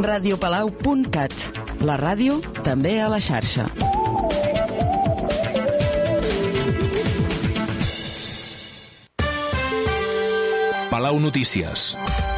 radiopalau.cat. La ràdio també a la xarxa. Palau Notícies.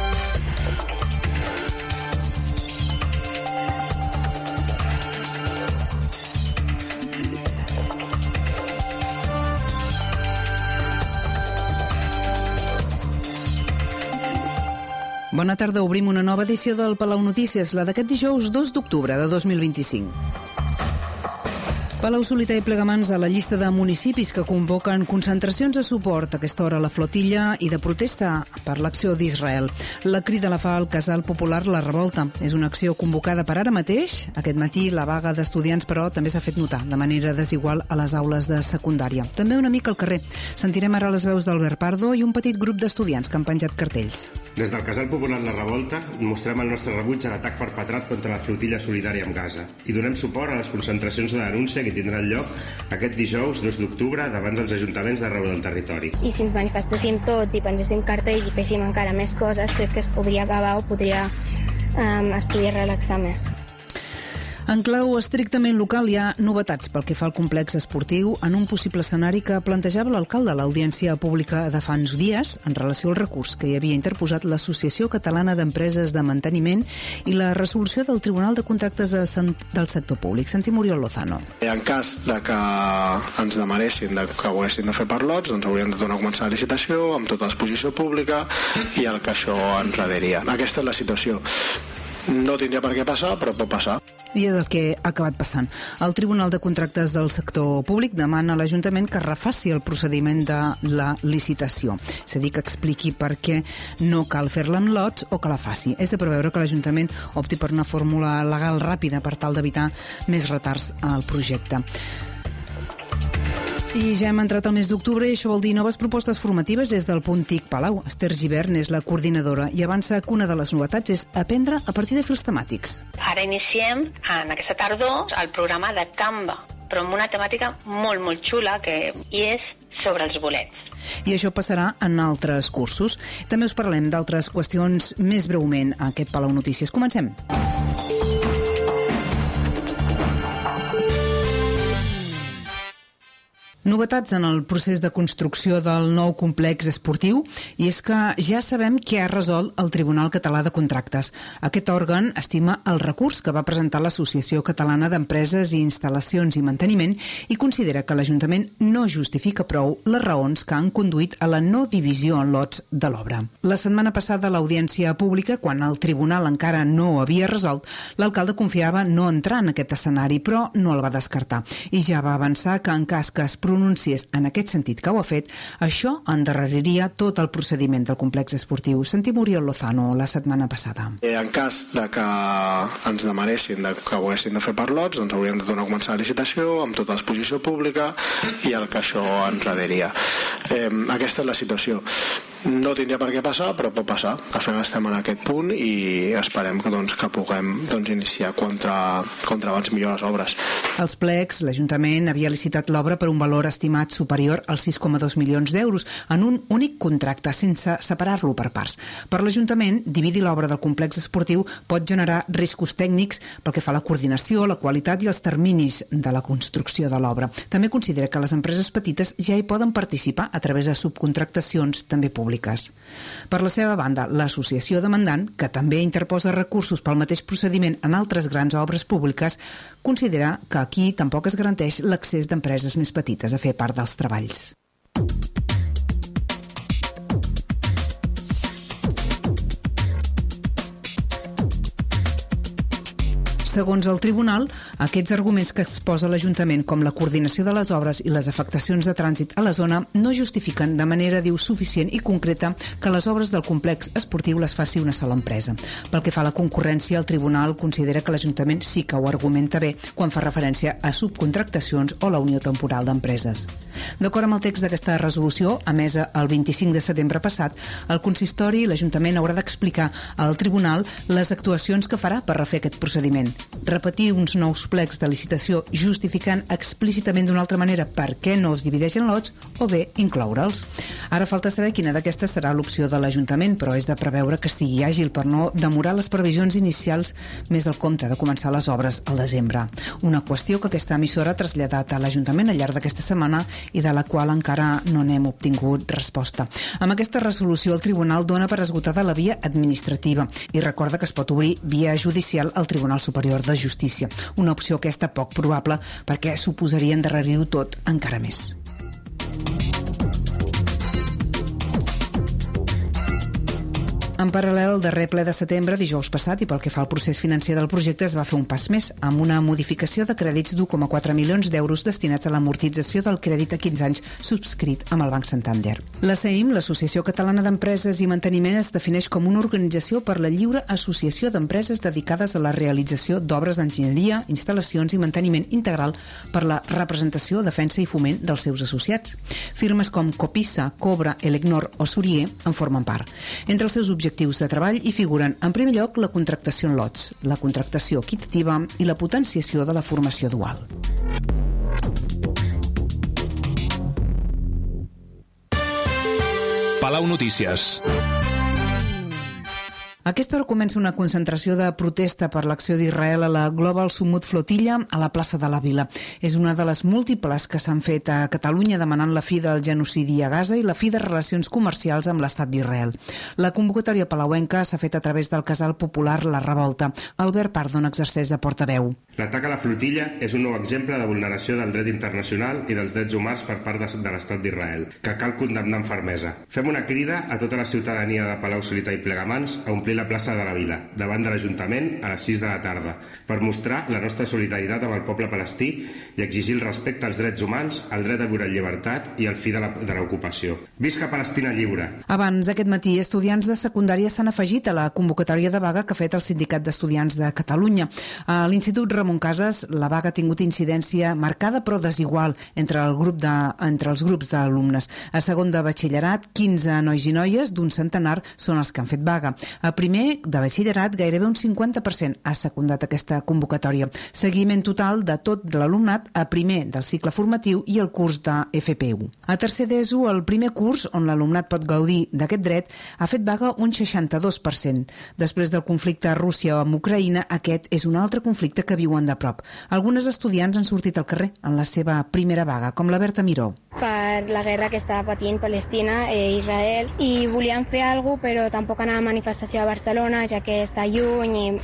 Bona tarda, obrim una nova edició del Palau Notícies, la d'aquest dijous 2 d'octubre de 2025. Palau-solità i Plegamans a la llista de municipis que convoquen concentracions de suport a aquesta hora a la flotilla i de protesta per l'acció d'Israel. La crida la fa el Casal Popular La Revolta. És una acció convocada per ara mateix. Aquest matí la vaga d'estudiants, però, també s'ha fet notar de manera desigual a les aules de secundària. També una mica al carrer. Sentirem ara les veus d'Albert Pardo i un petit grup d'estudiants que han penjat cartells. Des del Casal Popular La Revolta mostrem el nostre rebuig a l'atac perpetrat contra la flotilla solidària amb Gaza i donem suport a les concentracions de denúncia que tindran lloc aquest dijous 2 d'octubre davant dels ajuntaments d'arreu del territori. I si ens manifestéssim tots i pengéssim cartells i féssim encara més coses, crec que es podria acabar o es podria relaxar més. En clau estrictament local hi ha novetats pel que fa al complex esportiu en un possible escenari que plantejava l'alcalde a l'audiència pública de fa uns dies en relació al recurs que hi havia interposat l'Associació Catalana d'Empreses de Manteniment i la resolució del Tribunal de Contractes del Sector Públic. Sentim Oriol Lozano. En cas de que ens demanessin que ho haguessin de fer per lots, doncs hauríem de tornar a començar la licitació amb tota l'exposició pública i el que això enredaria. Aquesta és la situació. No tindria per què passar, però pot passar. I és el que ha acabat passant. El Tribunal de Contractes del Sector Públic demana a l'Ajuntament que refaci el procediment de la licitació. És a dir, que expliqui per què no cal fer-la amb lots o que la faci. És de preveure que l'Ajuntament opti per una fórmula legal ràpida per tal d'evitar més retards al projecte. I ja hem entrat al mes d'octubre i això vol dir noves propostes formatives des del Punt TIC Palau. Esther Givern és la coordinadora i avança que una de les novetats és aprendre a partir de fils temàtics. Ara iniciem en aquesta tardor el programa de Canva, però amb una temàtica molt, molt xula i és sobre els bolets. I això passarà en altres cursos. També us parlem d'altres qüestions més breument a aquest Palau Notícies. Comencem. Novetats en el procés de construcció del nou complex esportiu i és que ja sabem què ha resolt el Tribunal Català de Contractes. Aquest òrgan estima el recurs que va presentar l'Associació Catalana d'Empreses i Instal·lacions i Manteniment i considera que l'Ajuntament no justifica prou les raons que han conduït a la no divisió en lots de l'obra. La setmana passada a l'audiència pública, quan el Tribunal encara no havia resolt, l'alcalde confiava no entrar en aquest escenari, però no el va descartar. I ja va avançar que en cas que es pronunciés en aquest sentit que ho ha fet, això endarreriria tot el procediment del complex esportiu. Sentim Oriol Lozano la setmana passada. En cas de que ens demanessin que ho haguessin de fer per lots, doncs hauríem de tornar a començar la licitació amb tota l'exposició pública i el que això enredaria. Aquesta és la situació. No tindria per què passar, però pot passar. Al final estem en aquest punt i esperem que puguem iniciar contra abans millor les obres. Als plecs, l'Ajuntament havia licitat l'obra per un valor estimat superior als 6,2 milions d'euros en un únic contracte, sense separar-lo per parts. Per l'Ajuntament, dividir l'obra del complex esportiu pot generar riscos tècnics pel que fa a la coordinació, la qualitat i els terminis de la construcció de l'obra. També considera que les empreses petites ja hi poden participar a través de subcontractacions també públiques. Per la seva banda, l'associació demandant, que també interposa recursos pel mateix procediment en altres grans obres públiques, considera que aquí tampoc es garanteix l'accés d'empreses més petites a fer part dels treballs. Segons el tribunal, aquests arguments que exposa l'Ajuntament, com la coordinació de les obres i les afectacions de trànsit a la zona, no justifiquen de manera, suficient i concreta que les obres del complex esportiu les faci una sola empresa. Pel que fa a la concurrència, el tribunal considera que l'Ajuntament sí que ho argumenta bé quan fa referència a subcontractacions o la unió temporal d'empreses. D'acord amb el text d'aquesta resolució, emesa el 25 de setembre passat, el consistori i l'Ajuntament haurà d'explicar al tribunal les actuacions que farà per refer aquest procediment. repetir uns nous plecs de licitació justificant explícitament d'una altra manera per què no es divideix en lots o bé incloure'ls. Ara falta saber quina d'aquestes serà l'opció de l'Ajuntament, però és de preveure que sigui àgil per no demorar les previsions inicials més del compte de començar les obres al desembre. Una qüestió que aquesta emissora ha traslladat a l'Ajuntament al llarg d'aquesta setmana i de la qual encara no n'hem obtingut resposta. Amb aquesta resolució el Tribunal dona per esgotada la via administrativa i recorda que es pot obrir via judicial al Tribunal Superior de Justícia, una opció aquesta poc probable perquè suposaria endarrerir-ho tot encara més. En paral·lel, el darrer ple de setembre, dijous passat, i pel que fa al procés financer del projecte, es va fer un pas més, amb una modificació de crèdits d'1,4 milions d'euros destinats a l'amortització del crèdit a 15 anys subscrit amb el Banc Santander. La CEIM, l'Associació Catalana d'Empreses i Manteniment, es defineix com una organització per la lliure associació d'empreses dedicades a la realització d'obres d'enginyeria, instal·lacions i manteniment integral per la representació, defensa i foment dels seus associats. Firmes com Copisa, Cobra, Elecnor o Surier en formen part. Entre els seus objectius de treball hi figuren, en primer lloc, la contractació en lots, la contractació equitativa i la potenciació de la formació dual. Palau Notícies. A aquesta hora comença una concentració de protesta per l'acció d'Israel a la Global Summit Flotilla a la plaça de la Vila. És una de les múltiples que s'han fet a Catalunya demanant la fi del genocidi a Gaza i la fi de relacions comercials amb l'estat d'Israel. La convocatòria palauenca s'ha fet a través del casal popular La Revolta. Albert Pardo n'exerceix de portaveu. L'atac a la flotilla és un nou exemple de vulneració del dret internacional i dels drets humans per part de l'estat d'Israel, que cal condemnar amb fermesa. Fem una crida a tota la ciutadania de Palau-solità i Plegamans a omplir la plaça de la Vila, davant de l'Ajuntament a les 6 de la tarda, per mostrar la nostra solidaritat amb el poble palestí i exigir el respecte als drets humans, el dret a viure en llibertat i el fi de l'ocupació. Visca Palestina lliure! Abans, aquest matí, estudiants de secundària s'han afegit a la convocatòria de vaga que ha fet el Sindicat d'Estudiants de Catalunya. A l'Institut Ramon Casas, la vaga ha tingut incidència marcada però desigual entre els grups d'alumnes. A segon de batxillerat, 15 nois i noies d'un centenar són els que han fet vaga. A primer de batxillerat, gairebé un 50% ha secundat aquesta convocatòria. Seguiment total de tot l'alumnat a primer del cicle formatiu i el curs de FP1. A tercer d'ESO, el primer curs, on l'alumnat pot gaudir d'aquest dret, ha fet vaga un 62%. Després del conflicte a Rússia amb Ucraïna, aquest és un altre conflicte que viuen de prop. Algunes estudiants han sortit al carrer en la seva primera vaga, com la Berta Miró. Per la guerra que està patint Palestina i Israel, i volíem fer alguna cosa, però tampoc anar a manifestació a Barcelona, ja que està lluny i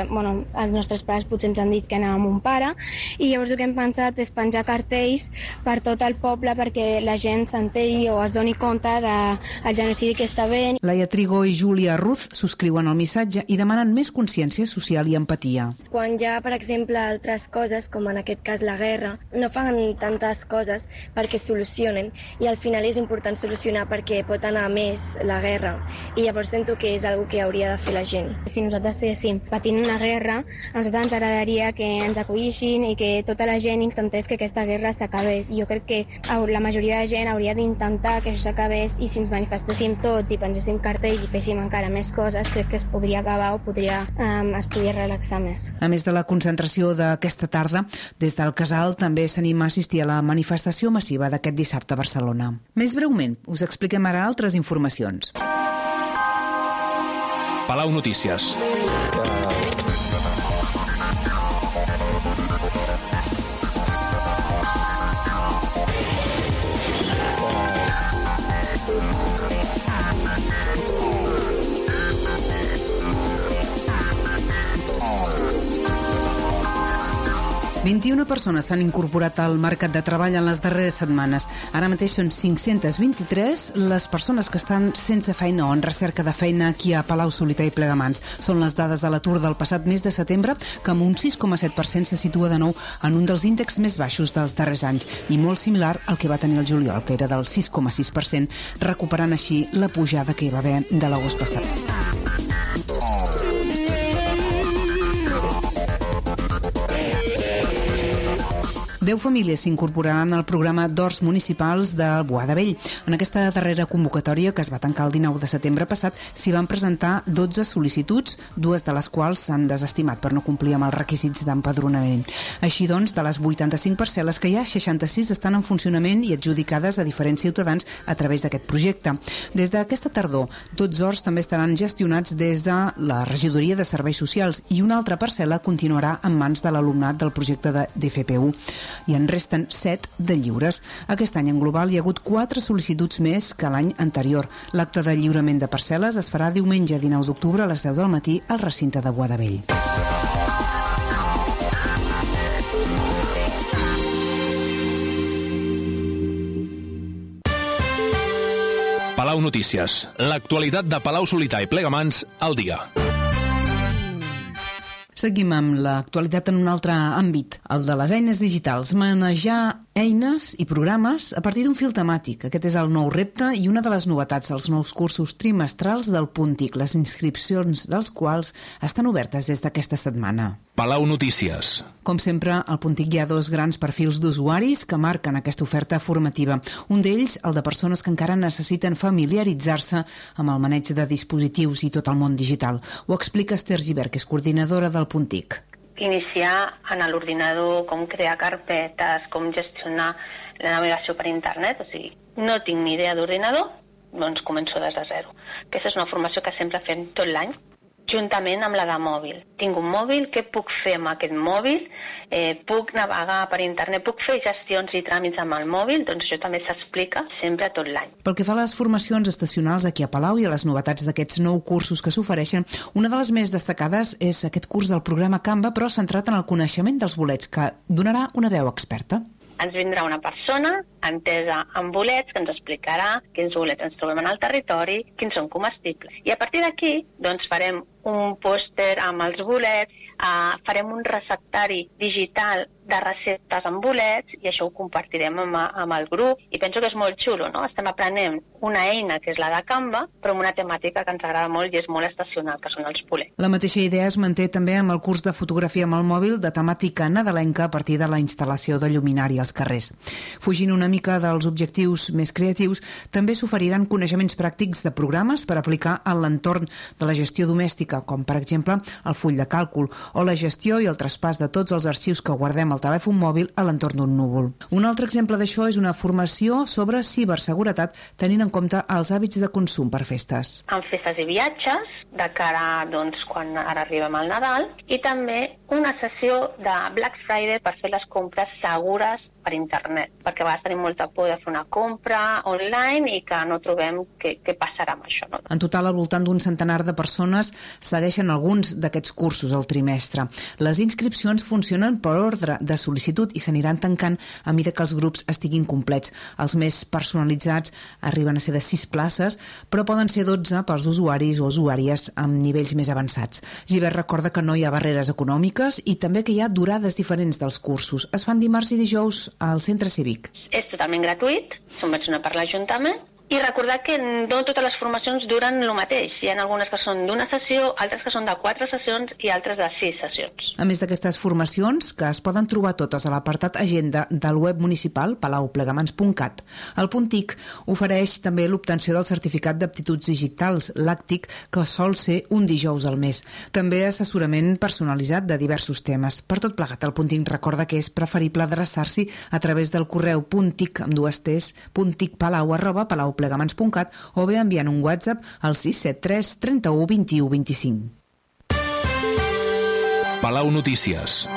els nostres pares potser ens han dit que anàvem amb un pare, i llavors el que hem pensat és penjar cartells per tot el poble perquè la gent s'enteri o es doni compte del genocidi que està havent. Laia Trigo i Júlia Ruz subscriuen el missatge i demanen més consciència social i empatia. Quan hi ha, per exemple, altres coses, com en aquest cas la guerra, no fan tantes coses perquè solucionen, i al final és important solucionar perquè pot anar més la guerra, i llavors sento que és una que hauria de fer la gent. Si nosaltres estéssim patint una guerra, a nosaltres ens agradaria que ens acollixin i que tota la gent intentés que aquesta guerra s'acabés. Jo crec que la majoria de gent hauria d'intentar que això s'acabés, i si ens manifestéssim tots i pengéssim cartells i féssim encara més coses, crec que es podria acabar o es podria relaxar més. A més de la concentració d'aquesta tarda, des del casal també s'anima a assistir a la manifestació massiva d'aquest dissabte a Barcelona. Més breument, us expliquem ara altres informacions. Palau Notícies. Oh. 21 persones s'han incorporat al mercat de treball en les darreres setmanes. Ara mateix són 523 les persones que estan sense feina o en recerca de feina aquí a Palau-solità i Plegamans. Són les dades de l'atur del passat mes de setembre, que amb un 6,7% se situa de nou en un dels índexs més baixos dels darrers anys i molt similar al que va tenir el juliol, que era del 6,6%, recuperant així la pujada que hi va haver de l'agost passat. 10 famílies s'incorporaran al programa d'Horts Municipals de Boada Vell. En aquesta darrera convocatòria, que es va tancar el 19 de setembre passat, s'hi van presentar 12 sol·licituds, 2 de les quals s'han desestimat per no complir amb els requisits d'empadronament. Així doncs, de les 85 parcel·les que hi ha, 66 estan en funcionament i adjudicades a diferents ciutadans a través d'aquest projecte. Des d'aquesta tardor, tots horts també estaran gestionats des de la Regidoria de Serveis Socials i una altra parcel·la continuarà en mans de l'alumnat del projecte de DFPU. I en resten 7 de lliures. Aquest any en global hi ha hagut 4 sol·licituds més que l'any anterior. L'acte de lliurament de parcel·les es farà diumenge 19 d'octubre a les 10 del matí al recinte de Boada Vell. Palau Notícies. L'actualitat de Palau-solità i Plegamans al dia. Seguim amb l'actualitat en un altre àmbit, el de les eines digitals. Manejar eines i programes a partir d'un fil temàtic. Aquest és el nou repte i una de les novetats dels nous cursos trimestrals del Puntic, les inscripcions dels quals estan obertes des d'aquesta setmana. Palau Notícies. Com sempre, al Puntic hi ha 2 grans perfils d'usuaris que marquen aquesta oferta formativa. Un d'ells, el de persones que encara necessiten familiaritzar-se amb el maneig de dispositius i tot el món digital. Ho explica Esther Gibert, que és coordinadora del Puntic. Iniciar en l'ordinador, com crear carpetes, com gestionar la navegació per internet, o sigui, no tinc ni idea d'ordinador, doncs començo des de zero. Aquesta és una formació que sempre fem tot l'any, juntament amb la de mòbil. Tinc un mòbil, què puc fer amb aquest mòbil? Puc navegar per internet, puc fer gestions i tràmits amb el mòbil? Doncs això també s'explica sempre tot l'any. Pel que fa a les formacions estacionals aquí a Palau i a les novetats d'aquests 9 cursos que s'ofereixen, una de les més destacades és aquest curs del programa Canva, però centrat en el coneixement dels bolets, que donarà una veu experta. Ens vindrà una persona entesa en bolets que ens explicarà quins bolets ens trobem en el territori, quins són comestibles. I a partir d'aquí doncs, farem un pòster amb els bolets, farem un receptari digital de receptes amb bolets i això ho compartirem amb el grup i penso que és molt xulo, no? Estem aprenent una eina que és la de Canva, però amb una temàtica que ens agrada molt i és molt estacional, que són els bolets. La mateixa idea es manté també amb el curs de fotografia amb el mòbil de temàtica nadalenca a partir de la instal·lació de lluminari als carrers. Fugint una mica dels objectius més creatius, també s'oferiran coneixements pràctics de programes per aplicar en l'entorn de la gestió domèstica, com per exemple el full de càlcul o la gestió i el traspàs de tots els arxius que guardem al telèfon mòbil a l'entorn d'un núvol. Un altre exemple d'això és una formació sobre ciberseguretat tenint en compte els hàbits de consum per festes. En festes i viatges, de cara doncs, quan ara arribem al Nadal, i també una sessió de Black Friday per fer les compres segures per internet, perquè a vegades tenim molta por de fer una compra online i que no trobem què passarà amb això. No? En total, al voltant d'un centenar de persones segueixen alguns d'aquests cursos al trimestre. Les inscripcions funcionen per ordre de sol·licitud i s'aniran tancant a mesura que els grups estiguin complets. Els més personalitzats arriben a ser de 6 places, però poden ser 12 pels usuaris o usuàries amb nivells més avançats. Gibert recorda que no hi ha barreres econòmiques i també que hi ha durades diferents dels cursos. Es fan dimarts i dijous al centre cívic. És totalment gratuït, subvencionat per l'Ajuntament, i recordar que no totes les formacions duren el mateix. Hi ha algunes que són d'una sessió, altres que són de 4 sessions i altres de 6 sessions. A més d'aquestes formacions, que es poden trobar totes a l'apartat agenda del web municipal palauplegamans.cat, el Puntic ofereix també l'obtenció del certificat d'aptituds digitals, l'ACTIC, que sol ser un dijous al mes. També assessorament personalitzat de diversos temes. Per tot plegat, el Puntic recorda que és preferible adreçar-s'hi a través del correu puntic amb 2 T's, punticpalau@palauplegamans.cat o bé enviant un WhatsApp al 673 31 21 25. Palau Notícies.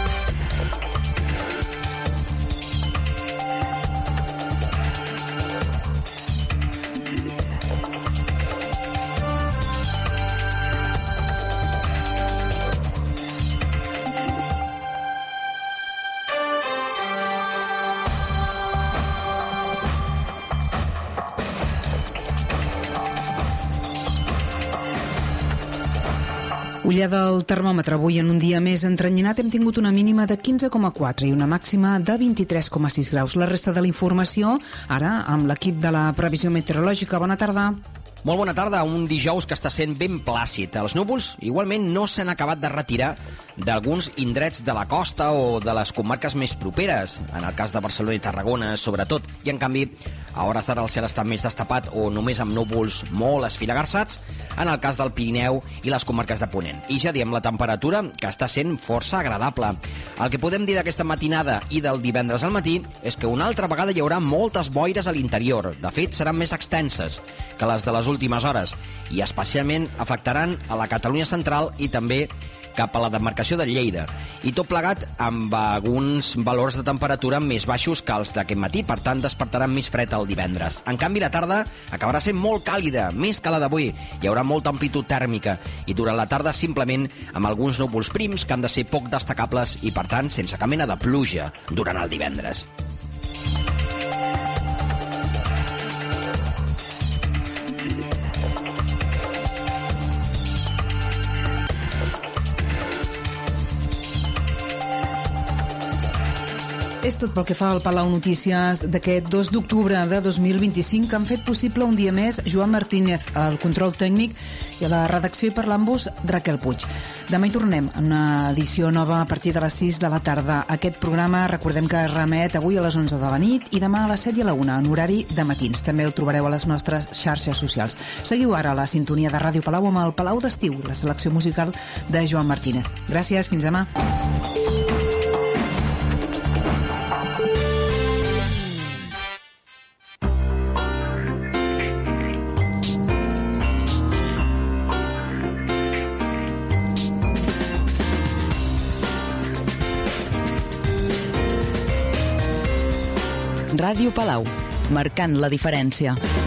Ullada al termòmetre. Avui, en un dia més entrenyinat, hem tingut una mínima de 15,4 i una màxima de 23,6 graus. La resta de la informació, ara, amb l'equip de la previsió meteorològica. Bona tarda. Molt bona tarda, un dijous que està sent ben plàcid. Els núvols igualment no s'han acabat de retirar d'alguns indrets de la costa o de les comarques més properes, en el cas de Barcelona i Tarragona sobretot, i en canvi a hores d'ara el cel està més destapat o només amb núvols molt esfilagarçats en el cas del Pirineu i les comarques de Ponent. I ja diem la temperatura, que està sent força agradable. El que podem dir d'aquesta matinada i del divendres al matí és que una altra vegada hi haurà moltes boires a l'interior. De fet, seran més extenses que les de les últimes hores i especialment afectaran a la Catalunya central i també cap a la demarcació de Lleida. I tot plegat amb alguns valors de temperatura més baixos que els d'aquest matí, per tant despertaran més fred el divendres. En canvi, la tarda acabarà sent molt càlida, més que la d'avui. Hi haurà molta amplitud tèrmica i durant la tarda simplement amb alguns núvols prims que han de ser poc destacables i, per tant, sense cap mena de pluja durant el divendres. És tot pel que fa al Palau Notícies d'aquest 2 d'octubre de 2025, que han fet possible un dia més Joan Martínez, al control tècnic, i a la redacció i parlant-vos Raquel Puig. Demà hi tornem en una edició nova a partir de les 6 de la tarda. Aquest programa, recordem que es remet avui a les 11 de la nit i demà a les 7 i a la 1, en horari de matins. També el trobareu a les nostres xarxes socials. Seguiu ara la sintonia de Ràdio Palau amb el Palau d'Estiu, la selecció musical de Joan Martínez. Gràcies, fins demà. Ràdio Palau, marcant la diferència.